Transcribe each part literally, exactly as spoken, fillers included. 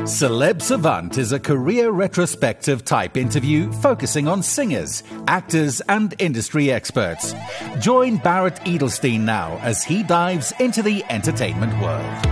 Celeb Savant is a career retrospective type interview focusing on singers, actors, and industry experts. Join Barrett Edelstein now as he dives into the entertainment world.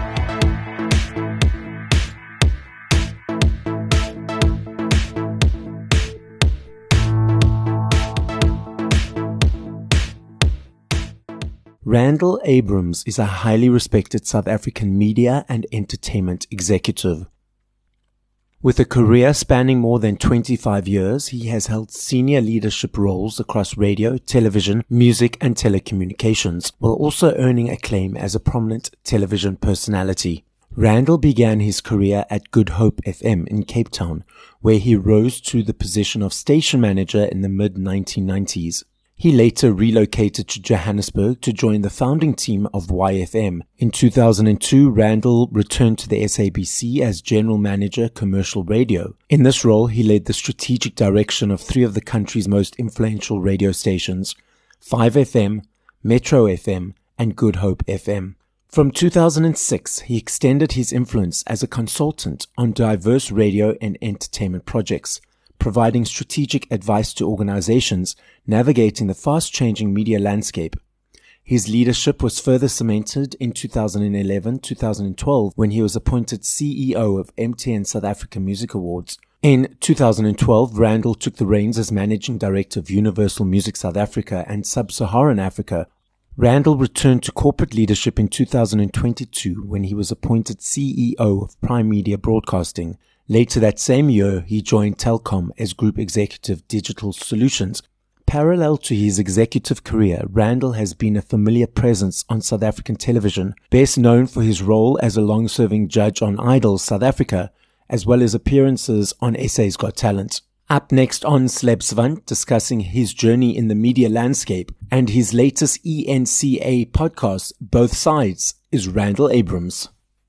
Randall Abrams is a highly respected South African media and entertainment executive. With a career spanning more than twenty-five years, he has held senior leadership roles across radio, television, music, and telecommunications, while also earning acclaim as a prominent television personality. Randall began his career at Good Hope F M in Cape Town, where he rose to the position of station manager in the mid nineteen nineties. He later relocated to Johannesburg to join the founding team of Y F M. In two thousand two, Randall returned to the S A B C as General Manager, Commercial Radio. In this role, he led the strategic direction of three of the country's most influential radio stations, five F M, Metro F M, and Good Hope F M. From two thousand six, he extended his influence as a consultant on diverse radio and entertainment projects, providing strategic advice to organizations navigating the fast-changing media landscape. His leadership was further cemented in two thousand eleven to two thousand twelve when he was appointed C E O of M T N South Africa Music Awards. In two thousand twelve, Randall took the reins as Managing Director of Universal Music South Africa and Sub-Saharan Africa. Randall returned to corporate leadership in two thousand twenty-two when he was appointed C E O of Prime Media Broadcasting. Later that same year, he joined Telkom as Group Executive Digital Solutions. Parallel to his executive career, Randall has been a familiar presence on South African television, best known for his role as a long-serving judge on Idols South Africa, as well as appearances on S A's Got Talent. Up next on Celeb Savant, discussing his journey in the media landscape and his latest E N C A podcast, Both Sides, is Randall Abrams.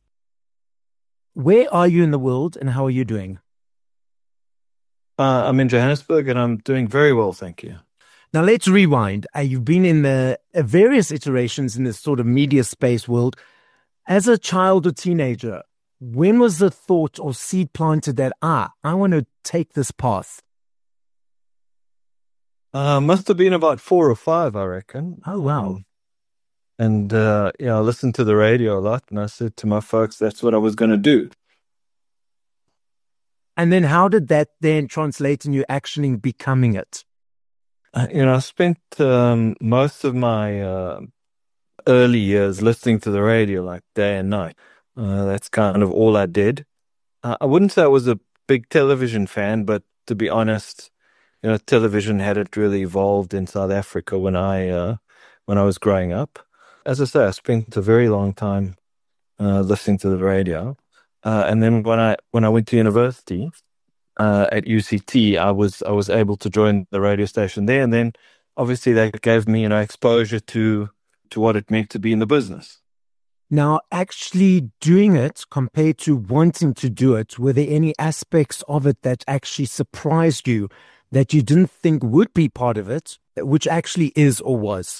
Where are you in the world and how are you doing? Uh, I'm in Johannesburg and I'm doing very well, thank you. Now let's rewind. Uh, you've been in the uh, various iterations in this sort of media space world. As a child or teenager, when was the thought or seed planted that, ah, I want to take this path? Uh, must have been about four or five, I reckon. Oh, wow. Um, and, uh, yeah, I listened to the radio a lot and I said to my folks, that's what I was going to do. And then how did that then translate in you actually becoming it? Uh, you know, I spent um, most of my uh, early years listening to the radio like day and night. Uh, that's kind of all I did. Uh, I wouldn't say I was a big television fan, but to be honest, you know, television hadn't really evolved in South Africa when I uh, when I was growing up. As I say, I spent a very long time uh, listening to the radio. Uh, and then when I when I went to university uh, at U C T, I was I was able to join the radio station there, and then obviously that gave me, you know, exposure to to what it meant to be in the business. Now, actually doing it compared to wanting to do it, were there any aspects of it that actually surprised you that you didn't think would be part of it, which actually is or was?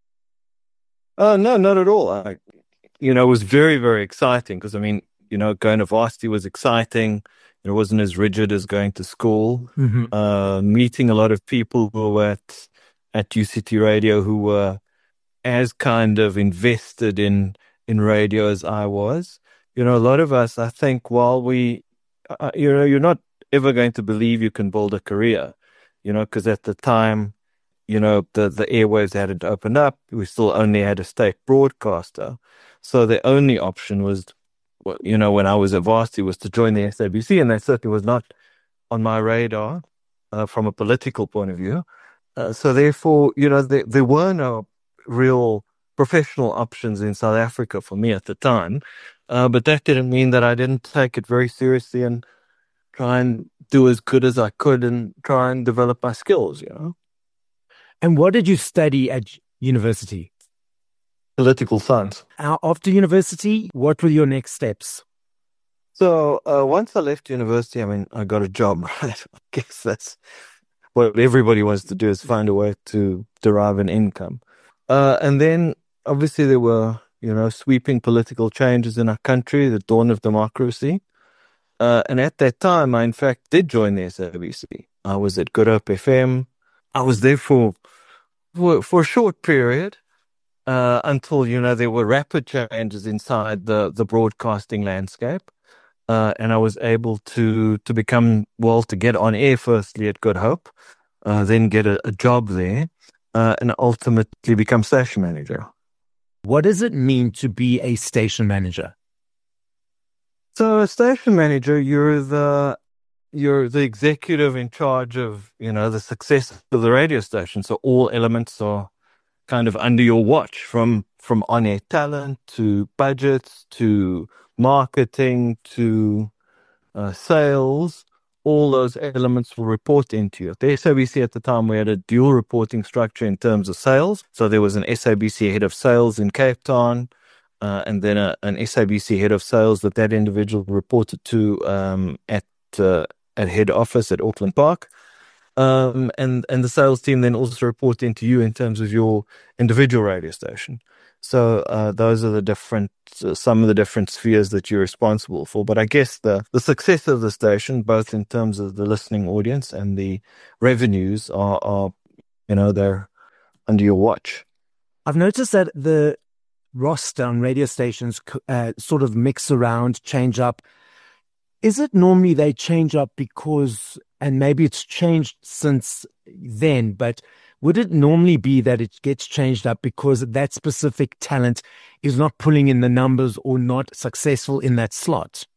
Oh, uh, no, not at all. I, you know, it was very, very exciting because, I mean, you know, going to varsity was exciting. It wasn't as rigid as going to school. Mm-hmm. Uh, meeting a lot of people who were at, at U C T Radio who were as kind of invested in, in radio as I was. You know, a lot of us, I think, while we, uh, you know, you're not ever going to believe you can build a career, you know, because at the time, you know, the, the airwaves hadn't opened up. We still only had a state broadcaster. So the only option was, you know, when I was at varsity, was to join the S A B C, and that certainly was not on my radar uh, from a political point of view. Uh, so therefore, you know, there, there were no real professional options in South Africa for me at the time. Uh, but that didn't mean that I didn't take it very seriously and try and do as good as I could and try and develop my skills, you know. And what did you study at university? Political science. After university, what were your next steps? So uh, once I left university, I mean, I got a job, right? I guess that's what everybody wants to do, is find a way to derive an income. Uh, and then obviously there were, you know, sweeping political changes in our country, the dawn of democracy. Uh, and at that time, I in fact did join the S A B C. I was at Good Hope F M. I was there for for, for a short period uh, until, you know, there were rapid changes inside the, the broadcasting landscape. Uh, and I was able to to become, well, to get on air firstly at Good Hope, uh, then get a, a job there, uh, and ultimately become station manager. What does it mean to be a station manager? So a station manager, you're the you're the executive in charge of, you know, the success of the radio station. So all elements are kind of under your watch, from from on-air talent to budgets to marketing to uh, sales. All those elements will report into you. At the S A B C at the time, we had a dual reporting structure in terms of sales. So there was an S A B C head of sales in Cape Town, uh, and then a, an S A B C head of sales that that individual reported to um, at uh, at head office at Auckland Park. Um, and, and the sales team then also report into you in terms of your individual radio station. So uh, those are the different, uh, some of the different spheres that you're responsible for. But I guess the, the success of the station, both in terms of the listening audience and the revenues, are, are you know, they're under your watch. I've noticed that the roster on radio stations uh, sort of mix around, change up. Is it normally they change up because, and maybe it's changed since then, but would it normally be that it gets changed up because that specific talent is not pulling in the numbers or not successful in that slot?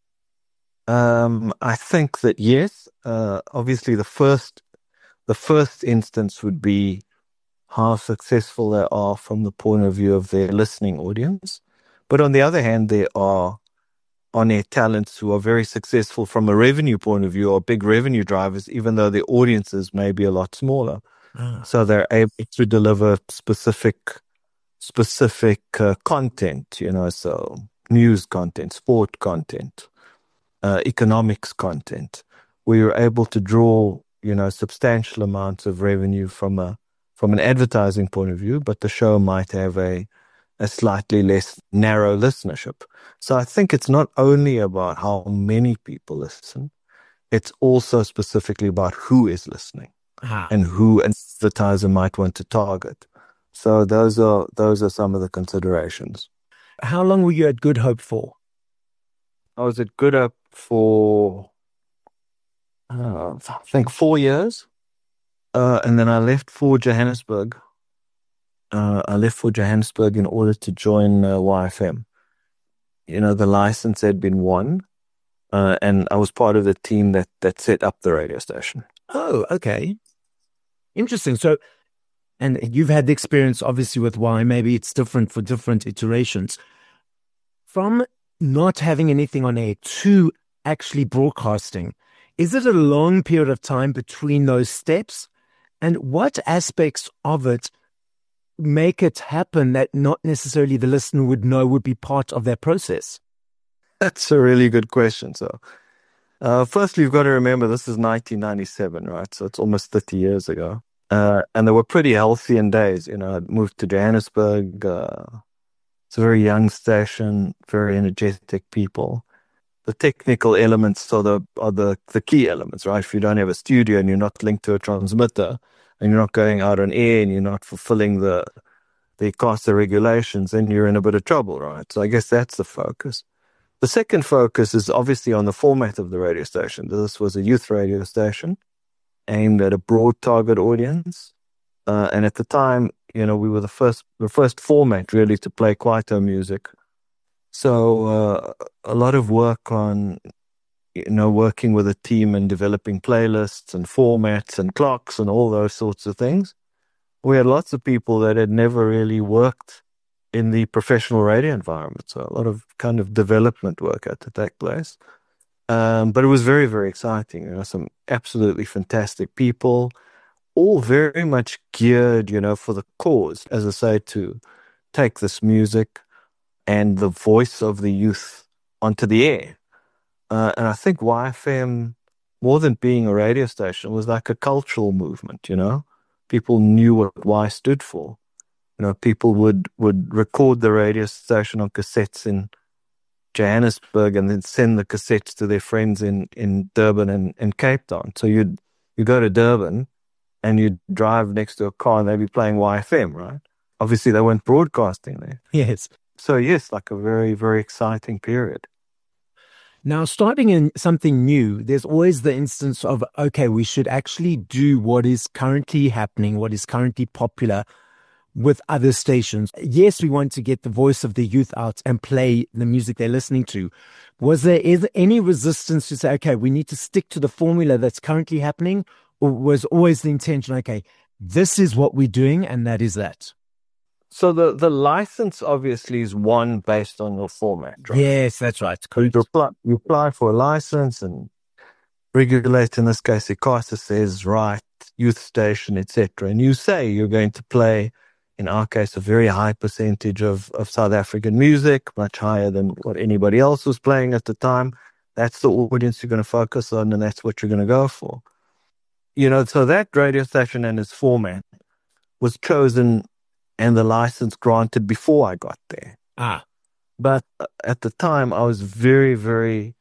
Um, I think that yes. Uh, obviously, the first the first instance would be how successful they are from the point of view of their listening audience. But on the other hand, there are on-air talents who are very successful from a revenue point of view, or big revenue drivers, even though their audiences may be a lot smaller. Ah. So they're able to deliver specific, specific uh, content, you know, so news content, sport content, uh, economics content, where you're able to draw, you know, substantial amounts of revenue from a from an advertising point of view, but the show might have a a slightly less narrow listenership. So I think it's not only about how many people listen, it's also specifically about who is listening ah. and who an advertiser might want to target. So those are those are some of the considerations. How long were you at Good Hope for? I was at Good Hope for, uh, I think, four years. Uh, and then I left for Johannesburg. Uh, I left for Johannesburg in order to join uh, Y F M. You know, the license had been won, uh, and I was part of the team that, that set up the radio station. Oh, okay. Interesting. So, and you've had the experience, obviously, with Y. Maybe it's different for different iterations. From not having anything on air to actually broadcasting, is it a long period of time between those steps? And what aspects of it make it happen that not necessarily the listener would know would be part of that process? That's a really good question. So, uh, firstly, you've got to remember this is nineteen ninety-seven, right? So it's almost thirty years ago. Uh, and they were pretty healthy in days. You know, I'd moved to Johannesburg. Uh, it's a very young station, very energetic people. The technical elements are the are the, the key elements, right? If you don't have a studio and you're not linked to a transmitter, and you're not going out on air and you're not fulfilling the the CASA regulations, then you're in a bit of trouble, right? So I guess that's the focus. The second focus is obviously on the format of the radio station. This was a youth radio station aimed at a broad target audience. Uh, and at the time, you know, we were the first the first format really to play Kwaito music. So uh, a lot of work on, you know, working with a team and developing playlists and formats and clocks and all those sorts of things. We had lots of people that had never really worked in the professional radio environment. So a lot of kind of development work had to take place. Um, but it was very, very exciting. You know, some absolutely fantastic people, all very much geared, you know, for the cause, as I say, to take this music and the voice of the youth onto the air. Uh, and I think Y F M, more than being a radio station, was like a cultural movement, you know. People knew what Y stood for. You know, people would, would record the radio station on cassettes in Johannesburg and then send the cassettes to their friends in, in Durban and, and Cape Town. So you'd, you go to Durban and you'd drive next to a car and they'd be playing Y F M, right? Obviously, they weren't broadcasting there. Yes. So, yes, like a very, very exciting period. Now, starting in something new, there's always the instance of, okay, we should actually do what is currently happening, what is currently popular with other stations. Yes, we want to get the voice of the youth out and play the music they're listening to. Was there is any resistance to say, okay, we need to stick to the formula that's currently happening? Or was always the intention, okay, this is what we're doing and that is that? So the, the license obviously is one based on your format, right? Yes, that's right. You apply, you apply for a license and regulator, in this case, ICASA says, right, youth station, et cetera. And you say you're going to play, in our case, a very high percentage of, of South African music, much higher than what anybody else was playing at the time. That's the audience you're going to focus on, and that's what you're going to go for. You know, so that radio station and its format was chosen and the license granted before I got there. Ah. But at the time, I was very, very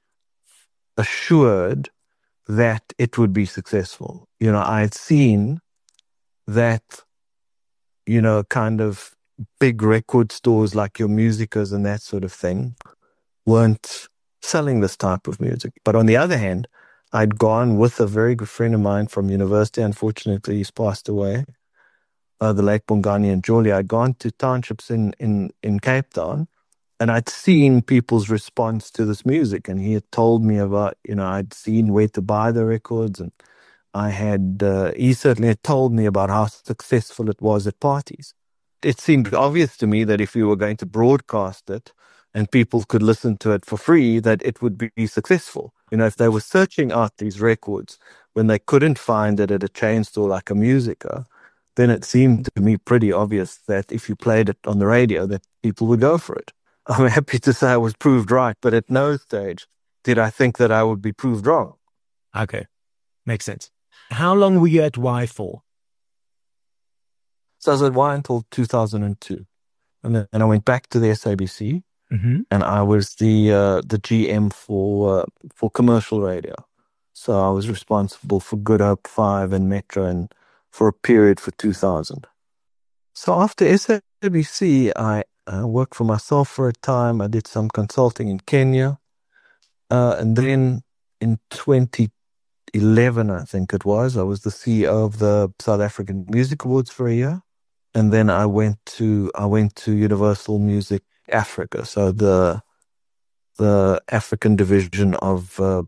assured that it would be successful. You know, I had seen that, you know, kind of big record stores like your Musicas and that sort of thing weren't selling this type of music. But on the other hand, I'd gone with a very good friend of mine from university. Unfortunately, he's passed away. Uh, the late Bongani and Julia. I'd gone to townships in, in, in Cape Town and I'd seen people's response to this music. And he had told me about, you know, I'd seen where to buy the records and I had, uh, he certainly had told me about how successful it was at parties. It seemed obvious to me that if we were going to broadcast it and people could listen to it for free, that it would be successful. You know, if they were searching out these records when they couldn't find it at a chain store like a Musica, then it seemed to me pretty obvious that if you played it on the radio, that people would go for it. I'm happy to say I was proved right, but at no stage did I think that I would be proved wrong. Okay. Makes sense. How long were you at Y for? So I was at Y until two thousand two. And then and I went back to the S A B C, mm-hmm. and I was the uh, the G M for uh, for commercial radio. So I was responsible for Good Hope five and Metro and for a period for two thousand. So after S A B C, I uh, worked for myself for a time. I did some consulting in Kenya. Uh, and then in twenty eleven, I think it was, I was the C E O of the South African Music Awards for a year. And then I went to I went to Universal Music Africa, so the the African division of uh,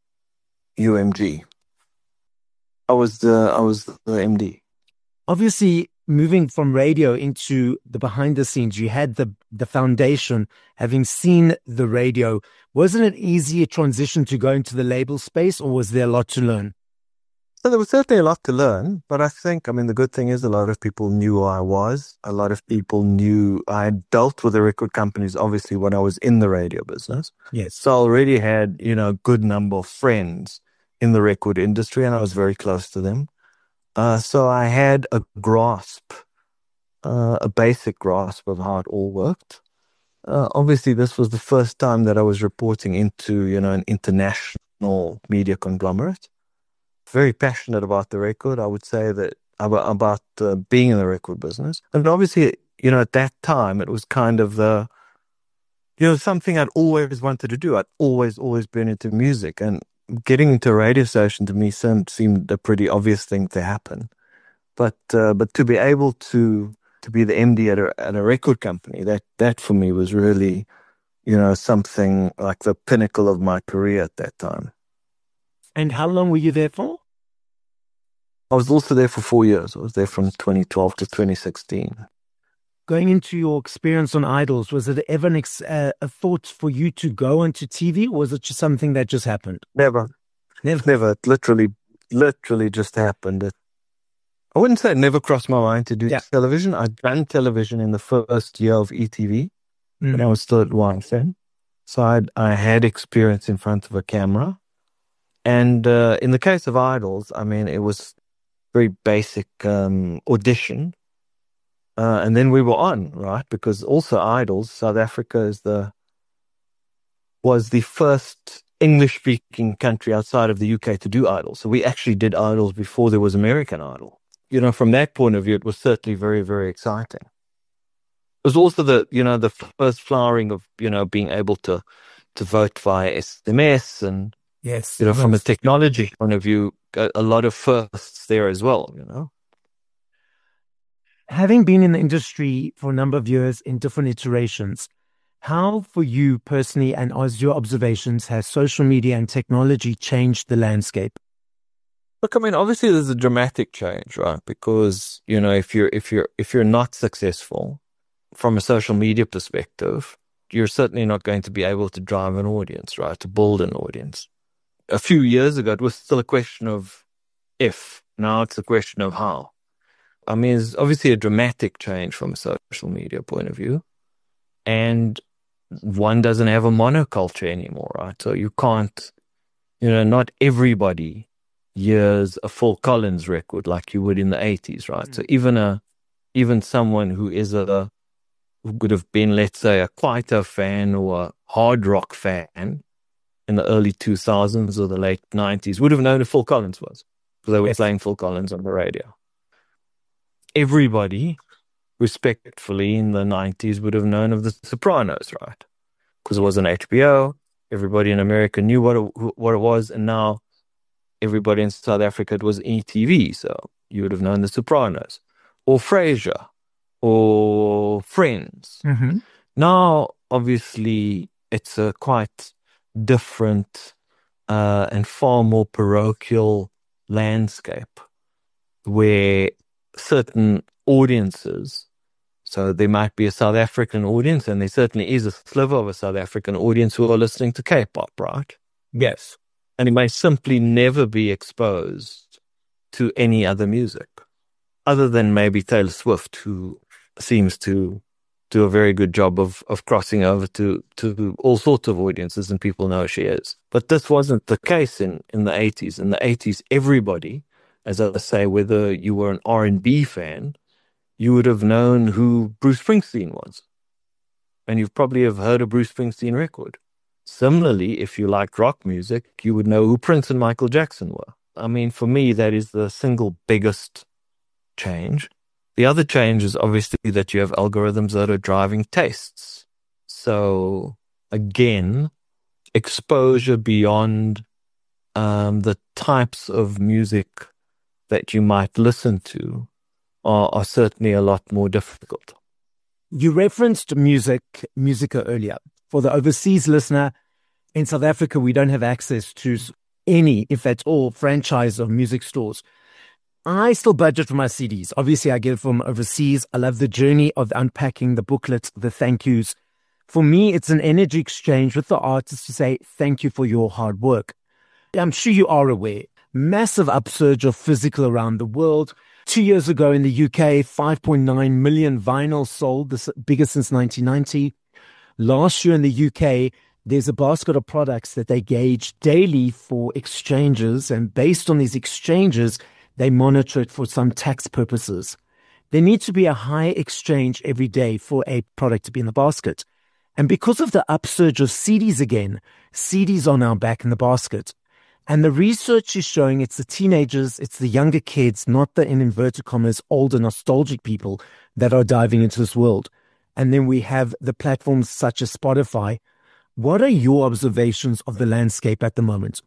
U M G. I was the I was the M D. Obviously, moving from radio into the behind the scenes, you had the the foundation, having seen the radio. Wasn't it easy a transition to go into the label space, or was there a lot to learn? So there was certainly a lot to learn, but I think, I mean, the good thing is a lot of people knew who I was. A lot of people knew I had dealt with the record companies, obviously, when I was in the radio business. Yes. So I already had, you know, a good number of friends in the record industry, and I was very close to them. Uh, so I had a grasp, uh, a basic grasp of how it all worked. Uh, obviously, this was the first time that I was reporting into, you know, an international media conglomerate. Very passionate about the record. I would say that about, about uh, being in the record business. And obviously, you know, at that time, it was kind of the, you know, something I'd always wanted to do. I'd always, always been into music. And getting into a radio station to me seemed, seemed a pretty obvious thing to happen. But uh, but to be able to to be the M D at a, at a record company, that, that for me was really, you know, something like the pinnacle of my career at that time. And how long were you there for? I was also there for four years. I was there from twenty twelve to twenty sixteen. Going into your experience on Idols, was it ever an ex- uh, a thought for you to go into T V, or was it just something that just happened? Never. Never. Never. It literally, literally just happened. It, I wouldn't say it never crossed my mind to do yeah. television. I'd done television in the first year of E T V mm. when I was still at Y S N. So I'd, I had experience in front of a camera. And uh, in the case of Idols, I mean, it was very basic um, audition. Uh, and then we were on, right? Because also Idols, South Africa is the was the first English-speaking country outside of the U K to do Idols. So we actually did Idols before there was American Idol. You know, from that point of view, it was certainly very, very exciting. It was also the, you know, the first flowering of, you know, being able to, to vote via S M S and, yes, you know, from a technology point of view, a, a lot of firsts there as well, you know. Having been in the industry for a number of years in different iterations, how for you personally and as your observations has social media and technology changed the landscape? Look, I mean, obviously there's a dramatic change, right? Because, you know, if you're, if you're, if you're not successful from a social media perspective, you're certainly not going to be able to drive an audience, right? To build an audience. A few years ago, it was still a question of if. Now it's a question of how. I mean, it's obviously a dramatic change from a social media point of view. And one doesn't have a monoculture anymore, right? So you can't, you know, not everybody hears a Phil Collins record like you would in the eighties, right? Mm. So even a, even someone who is a, who would have been, let's say, a Kwaito fan or a hard rock fan in the early two thousands or the late nineties would have known who Phil Collins was because they were yes. playing Phil Collins on the radio. Everybody, respectfully, in the nineties would have known of The Sopranos, right? Because it was on H B O. Everybody in America knew what it, what it was, and now everybody in South Africa, it was E T V, so you would have known The Sopranos, or Frasier, or Friends. Mm-hmm. Now, obviously, it's a quite different uh, and far more parochial landscape where certain audiences, so there might be a South African audience, and there certainly is a sliver of a South African audience who are listening to K-pop, right? Yes. And it may simply never be exposed to any other music, other than maybe Taylor Swift, who seems to do a very good job of, of crossing over to, to all sorts of audiences, and people know who she is. But this wasn't the case in, in the eighties. In the eighties, everybody, as I say, whether you were an R and B fan, you would have known who Bruce Springsteen was. And you've probably have heard a Bruce Springsteen record. Similarly, if you liked rock music, you would know who Prince and Michael Jackson were. I mean, for me, that is the single biggest change. The other change is obviously that you have algorithms that are driving tastes. So, again, exposure beyond um, the types of music that you might listen to are, are certainly a lot more difficult. You referenced music, Musica earlier. For the overseas listener, in South Africa, we don't have access to any, if at all, franchise of music stores. I still budget for my C Ds. Obviously, I get it from overseas. I love the journey of unpacking the booklets, the thank yous. For me, it's an energy exchange with the artist to say thank you for your hard work. I'm sure you are aware. Massive upsurge of physical around the world. Two years ago in the U K, five point nine million vinyl sold, the biggest since nineteen ninety. Last year in the U K, there's a basket of products that they gauge daily for exchanges, and based on these exchanges, they monitor it for some tax purposes. There needs to be a high exchange every day for a product to be in the basket. And because of the upsurge of C Ds again, C Ds are now back in the basket. And the research is showing it's the teenagers, it's the younger kids, not the, in inverted commas, older nostalgic people that are diving into this world. And then we have the platforms such as Spotify. What are your observations of the landscape at the moment?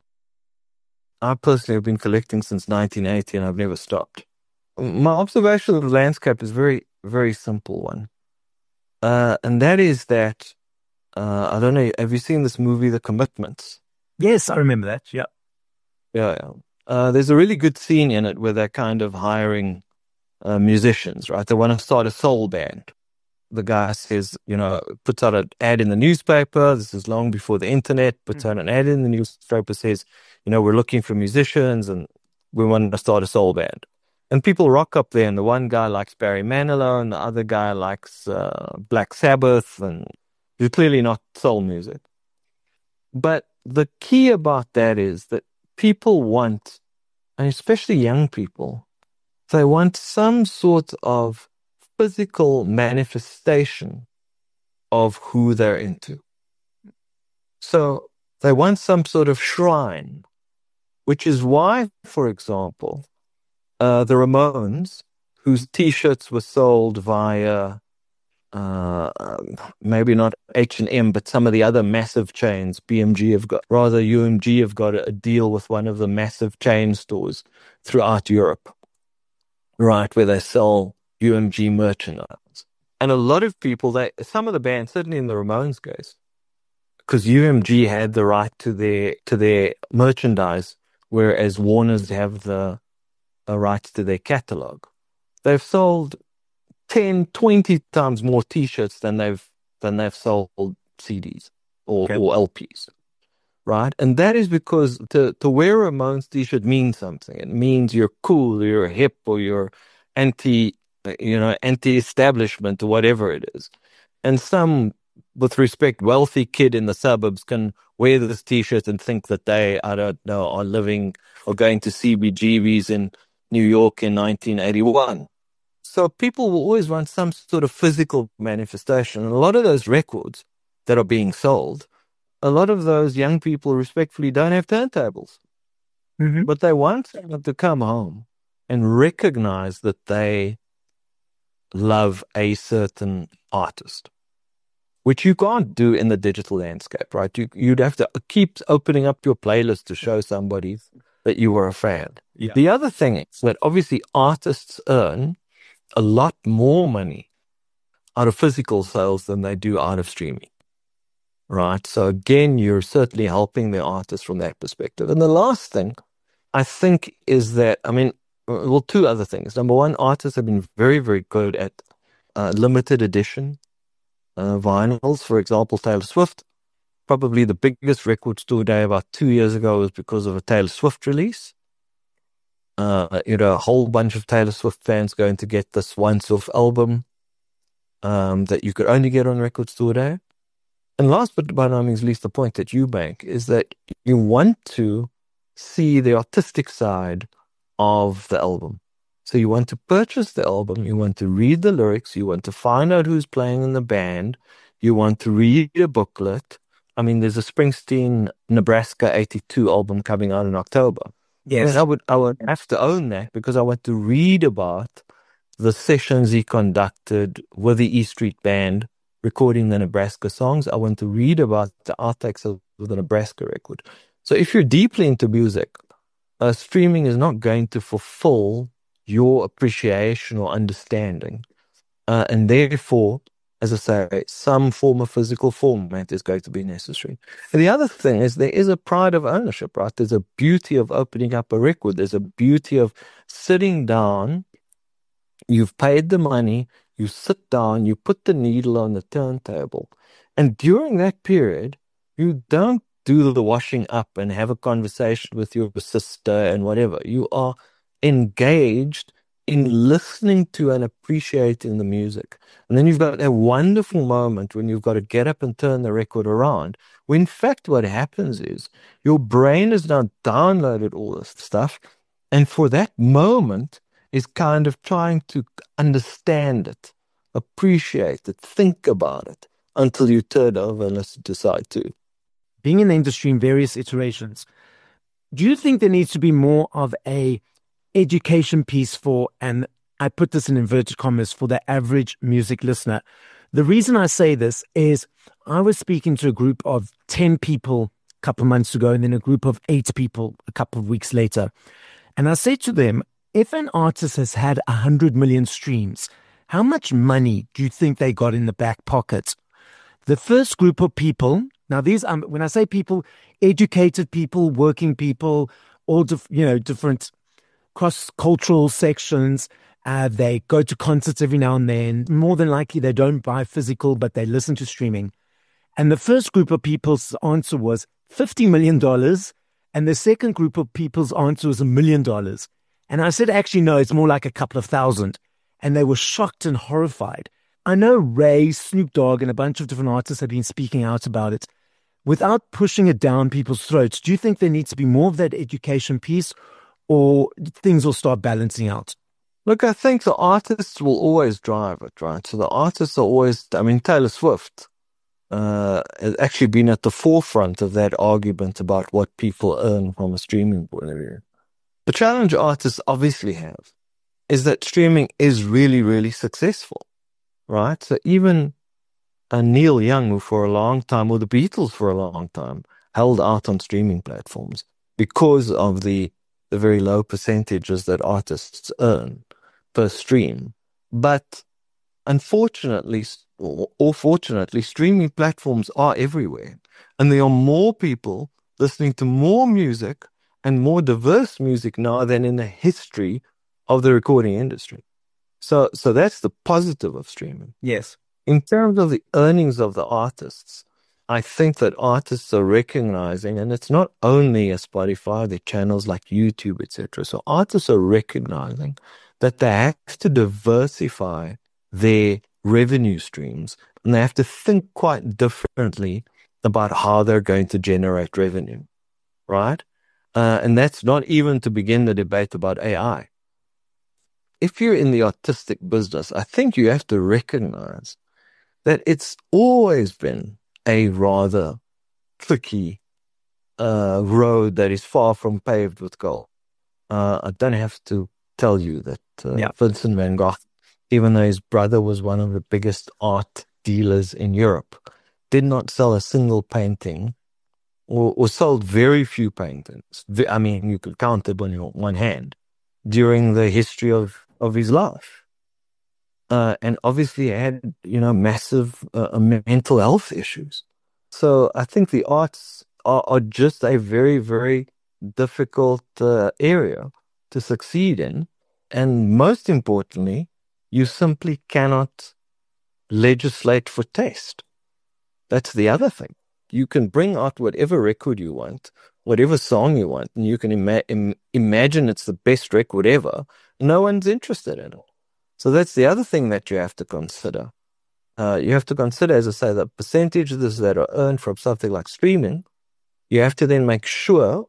I personally have been collecting since nineteen eighty and I've never stopped. My observation of the landscape is very, very simple one. Uh, and that is that, uh, I don't know, have you seen this movie, The Commitments? Yes, I remember that, yeah. Yeah, yeah. Uh, there's a really good scene in it where they're kind of hiring uh, musicians, right? They want to start a soul band. The guy says, you know, puts out an ad in the newspaper. This is long before the internet. Puts mm. out an ad in the newspaper, says, you know, we're looking for musicians and we want to start a soul band. And people rock up there, and the one guy likes Barry Manilow and the other guy likes uh, Black Sabbath, and it's clearly not soul music. But the key about that is that people want, and especially young people, they want some sort of physical manifestation of who they're into. So they want some sort of shrine, which is why, for example, uh, the Ramones, whose T-shirts were sold via uh, um, maybe not H and M, but some of the other massive chains, B M G have got, rather U M G have got a deal with one of the massive chain stores throughout Europe, right, where they sell U M G merchandise. And a lot of people, they, some of the bands, certainly in the Ramones case, because U M G had the right to their to their merchandise, whereas Warner's have the, the rights to their catalog. They've sold ten, twenty times more T-shirts than they've than they've sold C Ds or, okay. or L Ps, right? And that is because to to wear a Ramones T-shirt means something. It means you're cool, you're hip, or you're anti, you know, anti-establishment or whatever it is. And some, with respect, wealthy kid in the suburbs can wear this T-shirt and think that they, I don't know, are living or going to C B G B's in New York in nineteen eighty-one. So people will always want some sort of physical manifestation. And a lot of those records that are being sold, a lot of those young people respectfully don't have turntables. Mm-hmm. But they want someone to come home and recognize that they love a certain artist, which you can't do in the digital landscape, right? You, you'd have to keep opening up your playlist to show somebody that you were a fan. Yeah. The other thing is that obviously artists earn a lot more money out of physical sales than they do out of streaming, right? So again, you're certainly helping the artist from that perspective. And the last thing I think is that, I mean, well, two other things. Number one, artists have been very, very good at uh, limited edition uh, vinyls. For example, Taylor Swift, probably the biggest record store day about two years ago was because of a Taylor Swift release. Uh, you know, a whole bunch of Taylor Swift fans going to get this once-off album um, that you could only get on Record Store Day. And last but by no means least, the point that you make is that you want to see the artistic side of the album. So you want to purchase the album, you want to read the lyrics, you want to find out who's playing in the band, you want to read a booklet. I mean, there's a Springsteen Nebraska eighty-two album coming out in October. Yes, I, mean, I would I would have to own that because I want to read about the sessions he conducted with the E Street Band recording the Nebraska songs. I want to read about the outtakes of the Nebraska record. So if you're deeply into music, uh, streaming is not going to fulfill your appreciation or understanding. Uh, and therefore, as I say, some form of physical format is going to be necessary. And the other thing is there is a pride of ownership, right? There's a beauty of opening up a record. There's a beauty of sitting down. You've paid the money. You sit down. You put the needle on the turntable. And during that period, you don't do the washing up and have a conversation with your sister and whatever. You are engaged in listening to and appreciating the music. And then you've got a wonderful moment when you've got to get up and turn the record around. When in fact what happens is your brain has now downloaded all this stuff. And for that moment is kind of trying to understand it, appreciate it, think about it until you turn over and listen to side two. Being in the industry in various iterations, do you think there needs to be more of a education piece for, and I put this in inverted commas, for the average music listener? The reason I say this is I was speaking to a group of ten people a couple of months ago and then a group of eight people a couple of weeks later. And I said to them, if an artist has had one hundred million streams, how much money do you think they got in the back pocket? The first group of people, now these, um, when I say people, educated people, working people, all dif- you know, different cross-cultural sections. Uh, they go to concerts every now and then. More than likely, they don't buy physical, but they listen to streaming. And the first group of people's answer was fifty million dollars. And the second group of people's answer was a million dollars. And I said, actually, no, it's more like a couple of thousand. And they were shocked and horrified. I know Ray, Snoop Dogg, and a bunch of different artists have been speaking out about it. Without pushing it down people's throats, do you think there needs to be more of that education piece, or things will start balancing out? Look, I think the artists will always drive it, right? So the artists are always, I mean, Taylor Swift, uh, has actually been at the forefront of that argument about what people earn from a streaming point of view. The challenge artists obviously have is that streaming is really, really successful, right? So even uh, Neil Young, who for a long time, or the Beatles for a long time, held out on streaming platforms because of the, the very low percentages that artists earn per stream. But unfortunately, or fortunately, streaming platforms are everywhere. And there are more people listening to more music and more diverse music now than in the history of the recording industry. So, so that's the positive of streaming. Yes. In terms of the earnings of the artists, I think that artists are recognizing, and it's not only a Spotify, there are channels like YouTube, et cetera. So artists are recognizing that they have to diversify their revenue streams, and they have to think quite differently about how they're going to generate revenue, right? Uh, and that's not even to begin the debate about A I. If you're in the artistic business, I think you have to recognize that it's always been a rather tricky uh, road that is far from paved with gold. Uh, I don't have to tell you that uh, yeah. Vincent van Gogh, even though his brother was one of the biggest art dealers in Europe, did not sell a single painting or, or sold very few paintings. I mean, you could count them on your one hand during the history of, of his life. Uh, and obviously had, you know, massive uh, mental health issues. So I think the arts are, are just a very, very difficult uh, area to succeed in. And most importantly, you simply cannot legislate for taste. That's the other thing. You can bring out whatever record you want, whatever song you want, and you can ima- im- imagine it's the best record ever. No one's interested in it. So that's the other thing that you have to consider. Uh, you have to consider, as I say, the percentages that are earned from something like streaming. You have to then make sure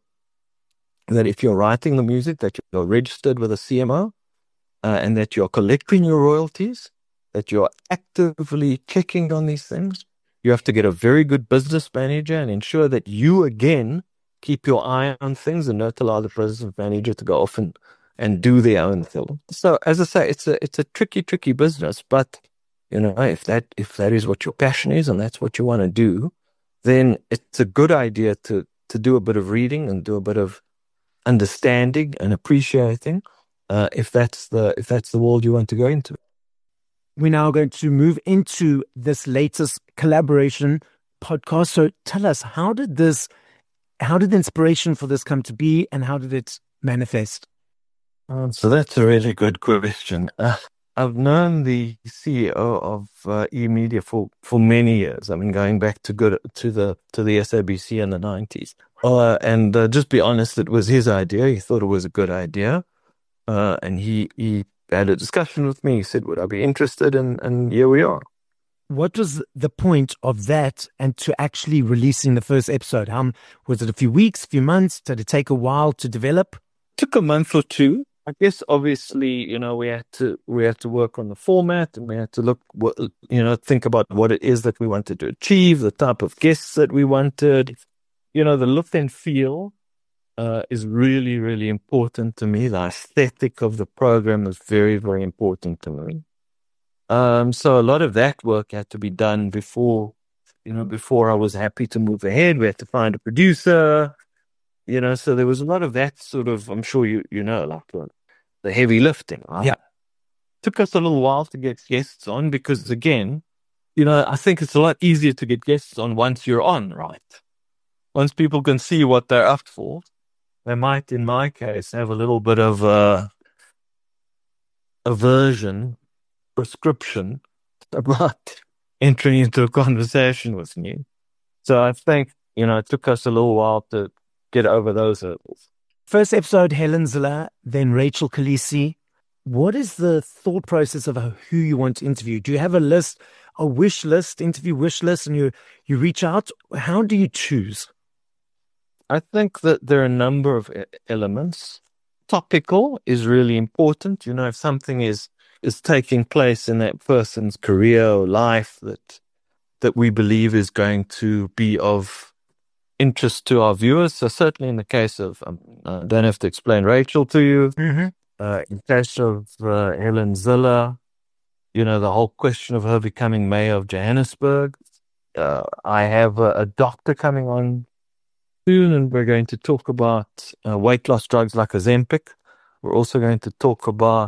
that if you're writing the music, that you're registered with a C M O, uh, and that you're collecting your royalties, that you're actively checking on these things. You have to get a very good business manager and ensure that you, again, keep your eye on things and not allow the business manager to go off and and do their own thing. So, as I say, it's a it's a tricky, tricky business. But you know, if that if that is what your passion is and that's what you want to do, then it's a good idea to to do a bit of reading and do a bit of understanding and appreciating. Uh, if that's the if that's the world you want to go into. We're now going to move into this latest collaboration podcast. So, tell us, how did this, how did the inspiration for this come to be, and how did it manifest? Um, so that's a really good question. Uh, I've known the C E O of uh, eMedia for, for many years. I mean, going back to good to the to the S A B C in the nineties. Uh, and uh, just be honest, it was his idea. He thought it was a good idea, uh, and he he had a discussion with me. He said, "Would I be interested?" And and here we are. What was the point of that, and to actually releasing the first episode? How was it? A few weeks, a few months? Did it take a while to develop? It took a month or two. I guess obviously, you know, we had to we had to work on the format, and we had to look, what, you know, think about what it is that we wanted to achieve, the type of guests that we wanted. You know, the look and feel uh, is really, really important to me. The aesthetic of the program is very, very important to me. Um, so a lot of that work had to be done before, you know, before I was happy to move ahead. We had to find a producer. You know, so there was a lot of that sort of, I'm sure you you know, like the, the heavy lifting, right? Yeah. Took us a little while to get guests on because, again, you know, I think it's a lot easier to get guests on once you're on, right? Once people can see what they're up for, they might, in my case, have a little bit of uh, aversion, prescription about entering into a conversation with me. So I think, you know, it took us a little while to get over those hurdles. First episode, Helen Ziller, then Rachel Khaleesi. What is the thought process of who you want to interview? Do you have a list, a wish list, interview wish list, and you, you reach out? How do you choose? I think that there are a number of elements. Topical is really important. You know, if something is, is taking place in that person's career or life that that we believe is going to be of interest to our viewers. So certainly in the case of, um, I don't have to explain Rachel to you. Mm-hmm. Uh, in case of uh, Helen Ziller, you know, the whole question of her becoming mayor of Johannesburg. Uh, I have a, a doctor coming on soon, and we're going to talk about uh, weight loss drugs like Ozempic. We're also going to talk about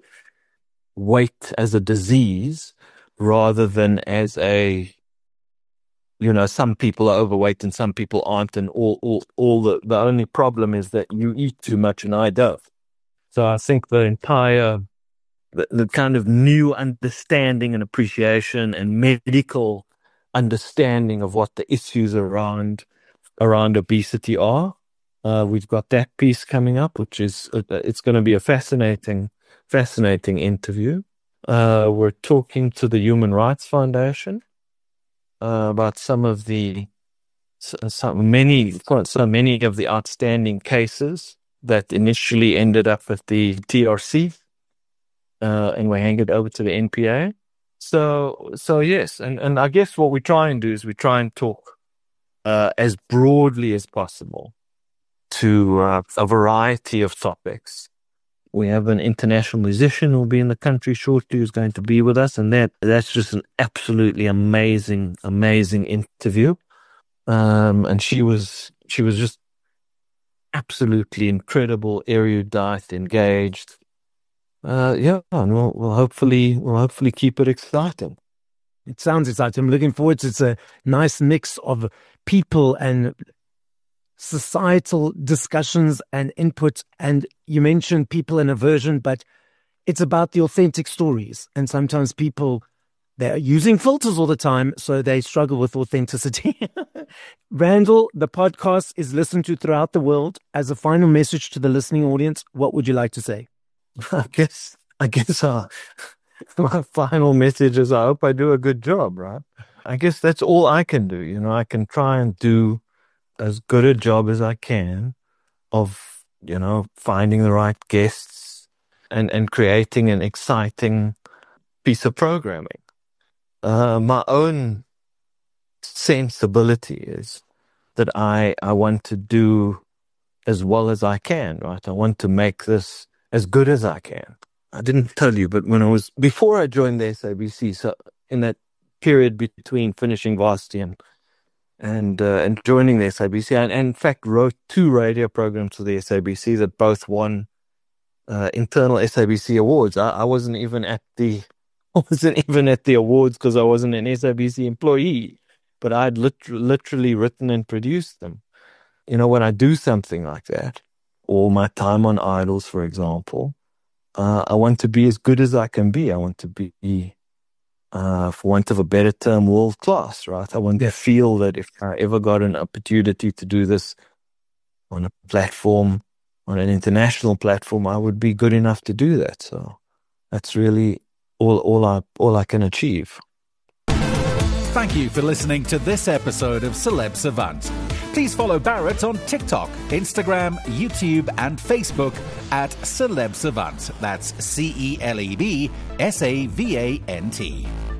weight as a disease rather than as a, you know, some people are overweight and some people aren't, and all, all, all the, the only problem is that you eat too much and I don't. So I think the entire, the, the kind of new understanding and appreciation and medical understanding of what the issues around, around obesity are. Uh, we've got that piece coming up, which is, uh, it's going to be a fascinating, fascinating interview. Uh, we're talking to the Human Rights Foundation uh, about some of the, some, many, so many of the outstanding cases that initially ended up at the T R C, uh, and we hang it over to the N P A. So, so yes, and, and I guess what we try and do is we try and talk uh, as broadly as possible to uh, a variety of topics. We have an international musician who will be in the country shortly who's going to be with us, and that that's just an absolutely amazing, amazing interview. Um, and she was she was just absolutely incredible, erudite, engaged. Uh, yeah, and we'll, we'll hopefully we'll hopefully keep it exciting. It sounds exciting. I'm looking forward to it. It's a nice mix of people and societal discussions and input. And you mentioned people and aversion, but it's about the authentic stories. And sometimes people, they're using filters all the time, so they struggle with authenticity. Randall, the podcast is listened to throughout the world. As a final message to the listening audience, what would you like to say? I guess, I guess uh, my final message is I hope I do a good job, right? I guess that's all I can do. You know, I can try and do as good a job as I can of, you know, finding the right guests and, and creating an exciting piece of programming. Uh, my own sensibility is that I, I want to do as well as I can, right? I want to make this as good as I can. I didn't tell you, but when I was, before I joined the S A B C, so in that period between finishing varsity and and, uh, and joining the S A B C, and, and in fact wrote two radio programs for the S A B C that both won uh, internal S A B C awards. I, I wasn't even at the, I wasn't even at the awards because I wasn't an S A B C employee, but I'd lit- literally written and produced them. You know, when I do something like that, or my time on Idols, for example, uh, I want to be as good as I can be. I want to be, uh, for want of a better term, world class, right? I want yeah. to feel that if I ever got an opportunity to do this on a platform, on an international platform, I would be good enough to do that. So that's really all, all I, all I can achieve. Thank you for listening to this episode of Celeb Savant. Please follow Barrett on TikTok, Instagram, YouTube, and Facebook at Celeb Savant. That's C E L E B S A V A N T.